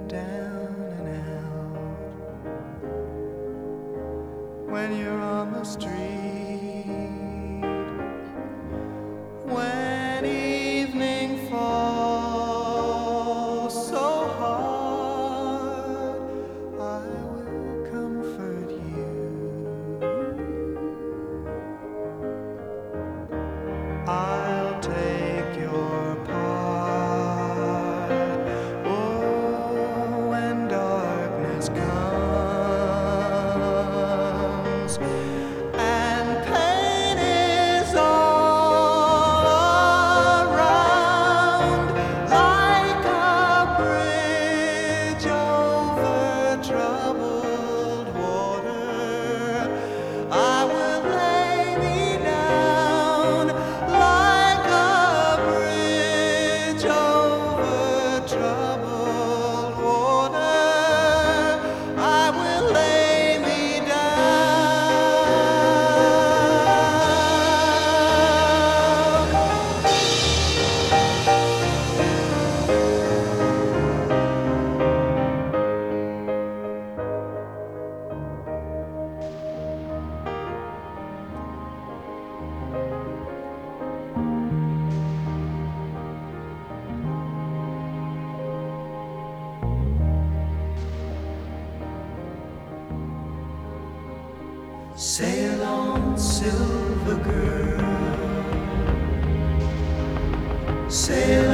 down and out. When you're on the street, when evening falls so hard, I will comfort you. I'll take your part. Oh, when darkness comes and pain is all around, like a bridge over troubled water, I will lay me down like a bridge over troubled water. I will lay me Sail on, silver girl, sail